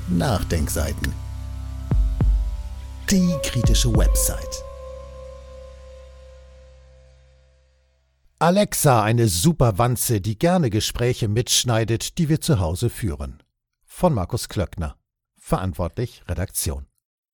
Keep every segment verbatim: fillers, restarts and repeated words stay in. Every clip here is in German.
Nachdenkseiten. Die kritische Website. Alexa, eine super Wanze, die gerne Gespräche mitschneidet, die wir zu Hause führen. Von Markus Klöckner. Verantwortlich Redaktion.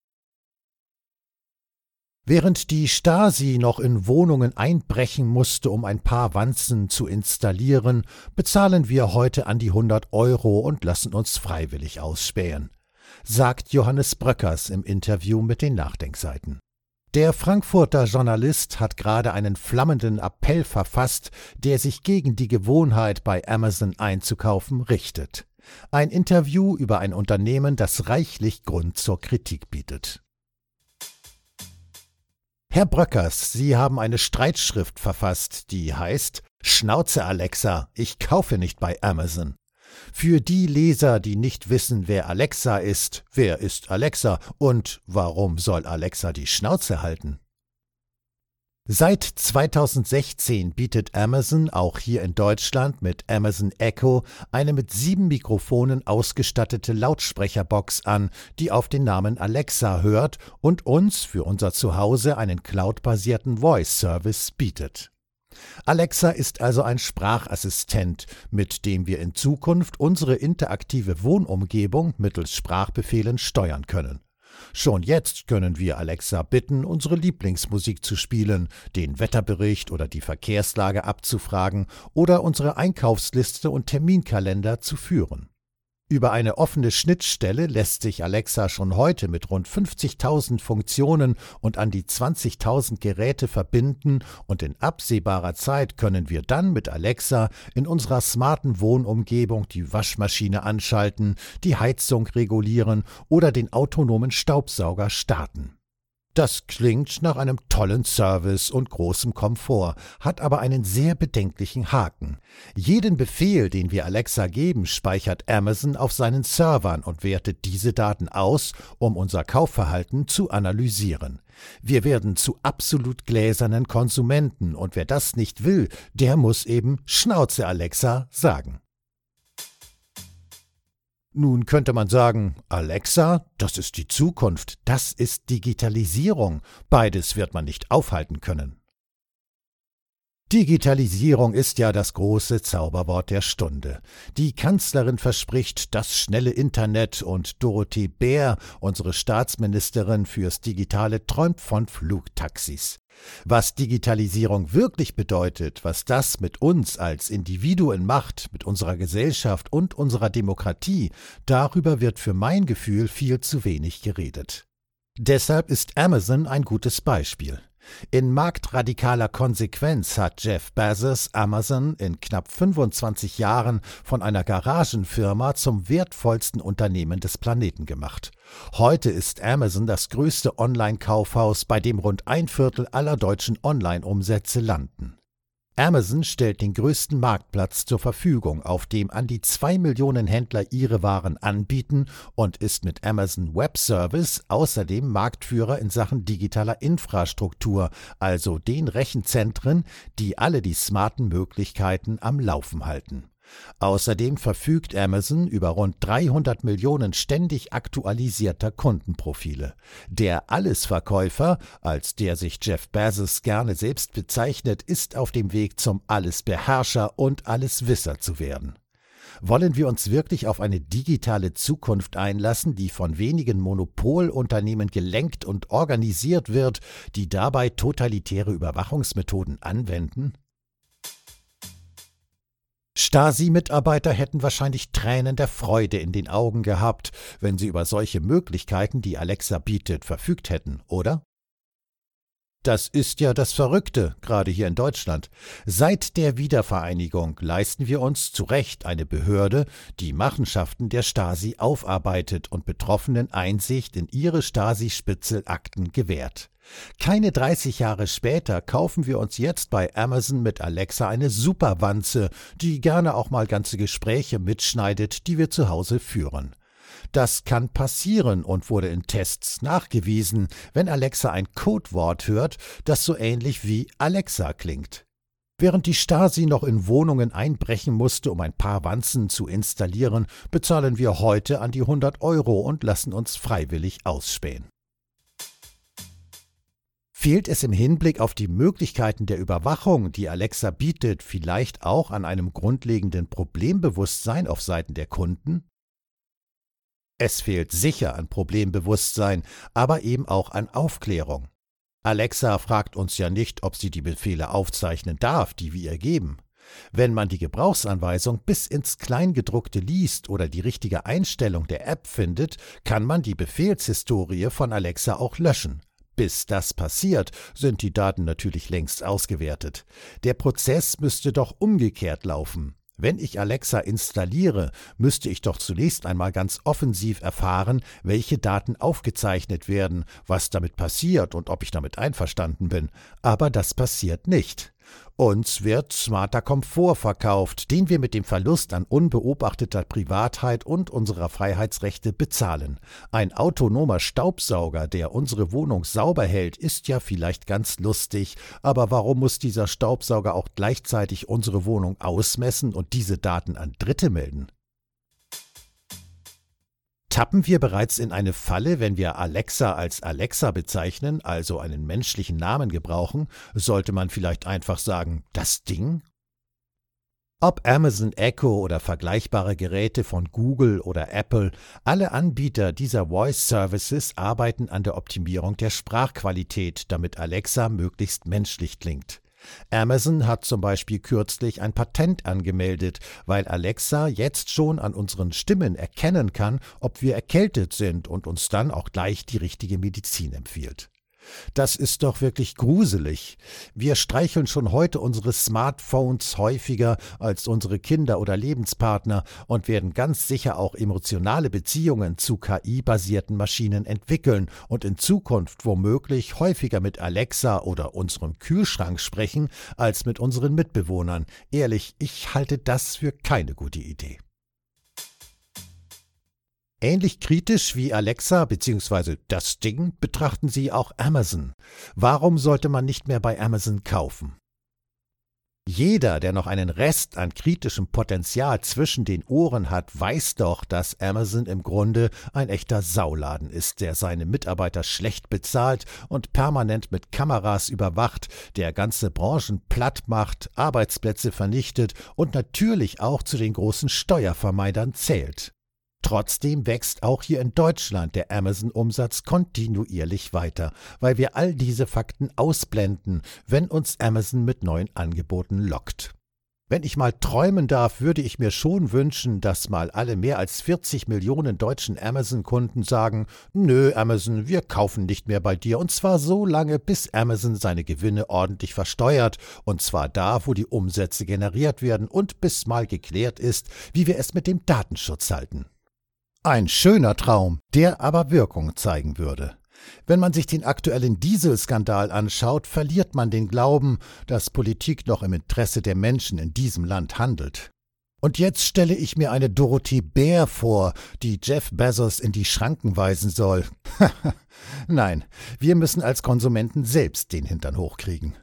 Während die Stasi noch in Wohnungen einbrechen musste, um ein paar Wanzen zu installieren, bezahlen wir heute an die hundert Euro und lassen uns freiwillig ausspähen, sagt Johannes Bröckers im Interview mit den Nachdenkseiten. Der Frankfurter Journalist hat gerade einen flammenden Appell verfasst, der sich gegen die Gewohnheit, bei Amazon einzukaufen, richtet. Ein Interview über ein Unternehmen, das reichlich Grund zur Kritik bietet. Herr Bröckers, Sie haben eine Streitschrift verfasst, die heißt »Schnauze Alexa, ich kaufe nicht bei Amazon«. Für die Leser, die nicht wissen, wer Alexa ist, wer ist Alexa und warum soll Alexa die Schnauze halten? Seit zweitausendsechzehn bietet Amazon auch hier in Deutschland mit Amazon Echo eine mit sieben Mikrofonen ausgestattete Lautsprecherbox an, die auf den Namen Alexa hört und uns für unser Zuhause einen cloudbasierten Voice-Service bietet. Alexa ist also ein Sprachassistent, mit dem wir in Zukunft unsere interaktive Wohnumgebung mittels Sprachbefehlen steuern können. Schon jetzt können wir Alexa bitten, unsere Lieblingsmusik zu spielen, den Wetterbericht oder die Verkehrslage abzufragen oder unsere Einkaufsliste und Terminkalender zu führen. Über eine offene Schnittstelle lässt sich Alexa schon heute mit rund fünfzigtausend Funktionen und an die zwanzigtausend Geräte verbinden und in absehbarer Zeit können wir dann mit Alexa in unserer smarten Wohnumgebung die Waschmaschine anschalten, die Heizung regulieren oder den autonomen Staubsauger starten. Das klingt nach einem tollen Service und großem Komfort, hat aber einen sehr bedenklichen Haken. Jeden Befehl, den wir Alexa geben, speichert Amazon auf seinen Servern und wertet diese Daten aus, um unser Kaufverhalten zu analysieren. Wir werden zu absolut gläsernen Konsumenten und wer das nicht will, der muss eben Schnauze Alexa sagen. Nun könnte man sagen, Alexa, das ist die Zukunft, das ist Digitalisierung, beides wird man nicht aufhalten können. Digitalisierung ist ja das große Zauberwort der Stunde. Die Kanzlerin verspricht das schnelle Internet und Dorothee Bär, unsere Staatsministerin fürs Digitale, träumt von Flugtaxis. Was Digitalisierung wirklich bedeutet, was das mit uns als Individuen macht, mit unserer Gesellschaft und unserer Demokratie, darüber wird für mein Gefühl viel zu wenig geredet. Deshalb ist Amazon ein gutes Beispiel. In marktradikaler Konsequenz hat Jeff Bezos Amazon in knapp fünfundzwanzig Jahren von einer Garagenfirma zum wertvollsten Unternehmen des Planeten gemacht. Heute ist Amazon das größte Online-Kaufhaus, bei dem rund ein Viertel aller deutschen Online-Umsätze landen. Amazon stellt den größten Marktplatz zur Verfügung, auf dem an die zwei Millionen Händler ihre Waren anbieten und ist mit Amazon Web Service außerdem Marktführer in Sachen digitaler Infrastruktur, also den Rechenzentren, die alle die smarten Möglichkeiten am Laufen halten. Außerdem verfügt Amazon über rund dreihundert Millionen ständig aktualisierter Kundenprofile. Der Allesverkäufer, als der sich Jeff Bezos gerne selbst bezeichnet, ist auf dem Weg zum Allesbeherrscher und Alleswisser zu werden. Wollen wir uns wirklich auf eine digitale Zukunft einlassen, die von wenigen Monopolunternehmen gelenkt und organisiert wird, die dabei totalitäre Überwachungsmethoden anwenden? Stasi-Mitarbeiter hätten wahrscheinlich Tränen der Freude in den Augen gehabt, wenn sie über solche Möglichkeiten, die Alexa bietet, verfügt hätten, oder? Das ist ja das Verrückte, gerade hier in Deutschland. Seit der Wiedervereinigung leisten wir uns zu Recht eine Behörde, die Machenschaften der Stasi aufarbeitet und Betroffenen Einsicht in ihre Stasi-Spitzelakten gewährt. Keine dreißig Jahre später kaufen wir uns jetzt bei Amazon mit Alexa eine Superwanze, die gerne auch mal ganze Gespräche mitschneidet, die wir zu Hause führen. Das kann passieren und wurde in Tests nachgewiesen, wenn Alexa ein Codewort hört, das so ähnlich wie Alexa klingt. Während die Stasi noch in Wohnungen einbrechen musste, um ein paar Wanzen zu installieren, bezahlen wir heute an die hundert Euro und lassen uns freiwillig ausspähen. Fehlt es im Hinblick auf die Möglichkeiten der Überwachung, die Alexa bietet, vielleicht auch an einem grundlegenden Problembewusstsein auf Seiten der Kunden? Es fehlt sicher an Problembewusstsein, aber eben auch an Aufklärung. Alexa fragt uns ja nicht, ob sie die Befehle aufzeichnen darf, die wir ihr geben. Wenn man die Gebrauchsanweisung bis ins Kleingedruckte liest oder die richtige Einstellung der App findet, kann man die Befehlshistorie von Alexa auch löschen. Bis das passiert, sind die Daten natürlich längst ausgewertet. Der Prozess müsste doch umgekehrt laufen. Wenn ich Alexa installiere, müsste ich doch zunächst einmal ganz offensiv erfahren, welche Daten aufgezeichnet werden, was damit passiert und ob ich damit einverstanden bin. Aber das passiert nicht. Uns wird smarter Komfort verkauft, den wir mit dem Verlust an unbeobachteter Privatheit und unserer Freiheitsrechte bezahlen. Ein autonomer Staubsauger, der unsere Wohnung sauber hält, ist ja vielleicht ganz lustig, aber warum muss dieser Staubsauger auch gleichzeitig unsere Wohnung ausmessen und diese Daten an Dritte melden? Tappen wir bereits in eine Falle, wenn wir Alexa als Alexa bezeichnen, also einen menschlichen Namen gebrauchen? Sollte man vielleicht einfach sagen, das Ding? Ob Amazon Echo oder vergleichbare Geräte von Google oder Apple, alle Anbieter dieser Voice Services arbeiten an der Optimierung der Sprachqualität, damit Alexa möglichst menschlich klingt. Amazon hat zum Beispiel kürzlich ein Patent angemeldet, weil Alexa jetzt schon an unseren Stimmen erkennen kann, ob wir erkältet sind und uns dann auch gleich die richtige Medizin empfiehlt. Das ist doch wirklich gruselig. Wir streicheln schon heute unsere Smartphones häufiger als unsere Kinder oder Lebenspartner und werden ganz sicher auch emotionale Beziehungen zu K I-basierten Maschinen entwickeln und in Zukunft womöglich häufiger mit Alexa oder unserem Kühlschrank sprechen als mit unseren Mitbewohnern. Ehrlich, ich halte das für keine gute Idee. Ähnlich kritisch wie Alexa bzw. das Ding betrachten sie auch Amazon. Warum sollte man nicht mehr bei Amazon kaufen? Jeder, der noch einen Rest an kritischem Potenzial zwischen den Ohren hat, weiß doch, dass Amazon im Grunde ein echter Sauladen ist, der seine Mitarbeiter schlecht bezahlt und permanent mit Kameras überwacht, der ganze Branchen platt macht, Arbeitsplätze vernichtet und natürlich auch zu den großen Steuervermeidern zählt. Trotzdem wächst auch hier in Deutschland der Amazon-Umsatz kontinuierlich weiter, weil wir all diese Fakten ausblenden, wenn uns Amazon mit neuen Angeboten lockt. Wenn ich mal träumen darf, würde ich mir schon wünschen, dass mal alle mehr als vierzig Millionen deutschen Amazon-Kunden sagen, nö Amazon, wir kaufen nicht mehr bei dir und zwar so lange, bis Amazon seine Gewinne ordentlich versteuert und zwar da, wo die Umsätze generiert werden und bis mal geklärt ist, wie wir es mit dem Datenschutz halten. Ein schöner Traum, der aber Wirkung zeigen würde. Wenn man sich den aktuellen Dieselskandal anschaut, verliert man den Glauben, dass Politik noch im Interesse der Menschen in diesem Land handelt. Und jetzt stelle ich mir eine Dorothee Bär vor, die Jeff Bezos in die Schranken weisen soll. Nein, wir müssen als Konsumenten selbst den Hintern hochkriegen.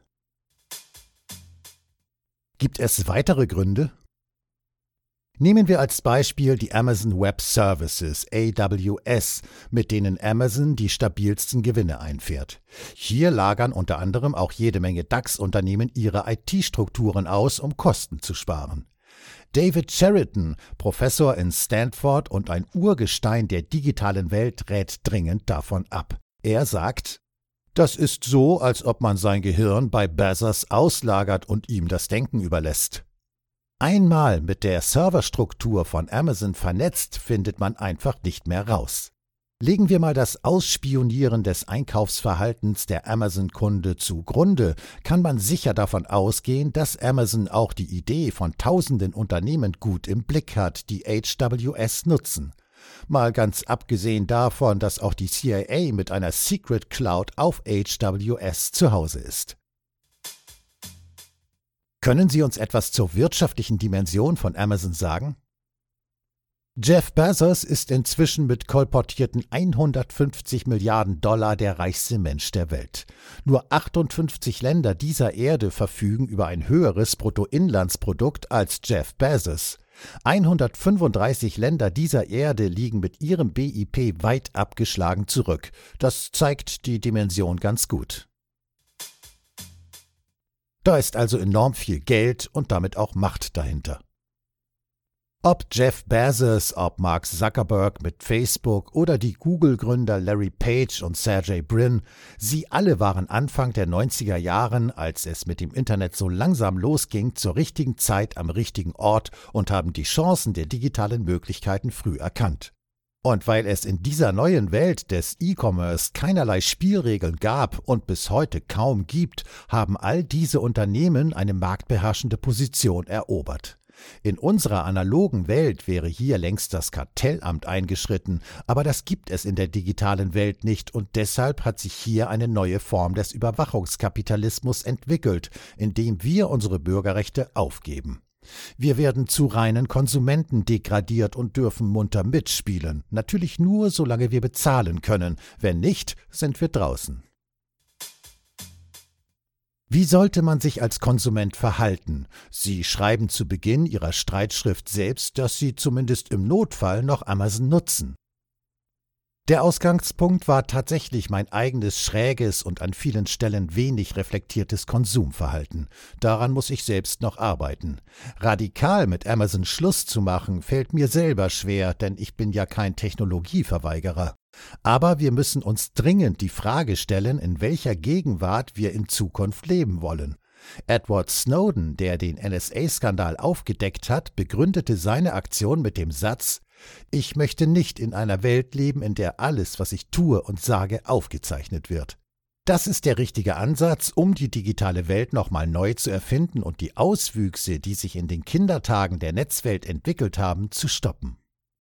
Gibt es weitere Gründe? Nehmen wir als Beispiel die Amazon Web Services, A W S, mit denen Amazon die stabilsten Gewinne einfährt. Hier lagern unter anderem auch jede Menge DAX-Unternehmen ihre I T-Strukturen aus, um Kosten zu sparen. David Sheridan, Professor in Stanford und ein Urgestein der digitalen Welt, rät dringend davon ab. Er sagt, das ist so, als ob man sein Gehirn bei Bezos auslagert und ihm das Denken überlässt. Einmal mit der Serverstruktur von Amazon vernetzt, findet man einfach nicht mehr raus. Legen wir mal das Ausspionieren des Einkaufsverhaltens der Amazon-Kunde zugrunde, kann man sicher davon ausgehen, dass Amazon auch die Idee von tausenden Unternehmen gut im Blick hat, die H W S nutzen. Mal ganz abgesehen davon, dass auch die C I A mit einer Secret Cloud auf H W S zu Hause ist. Können Sie uns etwas zur wirtschaftlichen Dimension von Amazon sagen? Jeff Bezos ist inzwischen mit kolportierten hundertfünfzig Milliarden Dollar der reichste Mensch der Welt. Nur achtundfünfzig Länder dieser Erde verfügen über ein höheres Bruttoinlandsprodukt als Jeff Bezos. hundertfünfunddreißig Länder dieser Erde liegen mit ihrem B I P weit abgeschlagen zurück. Das zeigt die Dimension ganz gut. Da ist also enorm viel Geld und damit auch Macht dahinter. Ob Jeff Bezos, ob Mark Zuckerberg mit Facebook oder die Google-Gründer Larry Page und Sergey Brin, sie alle waren Anfang der neunziger Jahren, als es mit dem Internet so langsam losging, zur richtigen Zeit am richtigen Ort und haben die Chancen der digitalen Möglichkeiten früh erkannt. Und weil es in dieser neuen Welt des E-Commerce keinerlei Spielregeln gab und bis heute kaum gibt, haben all diese Unternehmen eine marktbeherrschende Position erobert. In unserer analogen Welt wäre hier längst das Kartellamt eingeschritten, aber das gibt es in der digitalen Welt nicht und deshalb hat sich hier eine neue Form des Überwachungskapitalismus entwickelt, in dem wir unsere Bürgerrechte aufgeben. Wir werden zu reinen Konsumenten degradiert und dürfen munter mitspielen, natürlich nur, solange wir bezahlen können, wenn nicht, sind wir draußen. Wie sollte man sich als Konsument verhalten? Sie schreiben zu Beginn Ihrer Streitschrift selbst, dass Sie zumindest im Notfall noch Amazon nutzen. Der Ausgangspunkt war tatsächlich mein eigenes schräges und an vielen Stellen wenig reflektiertes Konsumverhalten. Daran muss ich selbst noch arbeiten. Radikal mit Amazon Schluss zu machen, fällt mir selber schwer, denn ich bin ja kein Technologieverweigerer. Aber wir müssen uns dringend die Frage stellen, in welcher Gegenwart wir in Zukunft leben wollen. Edward Snowden, der den N S A-Skandal aufgedeckt hat, begründete seine Aktion mit dem Satz: Ich möchte nicht in einer Welt leben, in der alles, was ich tue und sage, aufgezeichnet wird. Das ist der richtige Ansatz, um die digitale Welt nochmal neu zu erfinden und die Auswüchse, die sich in den Kindertagen der Netzwelt entwickelt haben, zu stoppen.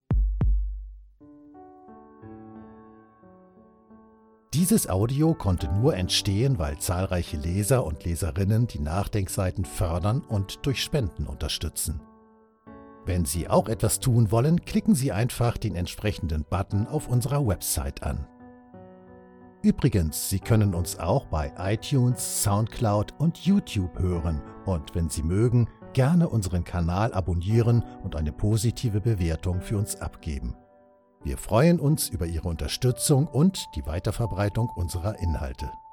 Dieses Audio konnte nur entstehen, weil zahlreiche Leser und Leserinnen die Nachdenkseiten fördern und durch Spenden unterstützen. Wenn Sie auch etwas tun wollen, klicken Sie einfach den entsprechenden Button auf unserer Website an. Übrigens, Sie können uns auch bei iTunes, Soundcloud und YouTube hören und wenn Sie mögen, gerne unseren Kanal abonnieren und eine positive Bewertung für uns abgeben. Wir freuen uns über Ihre Unterstützung und die Weiterverbreitung unserer Inhalte.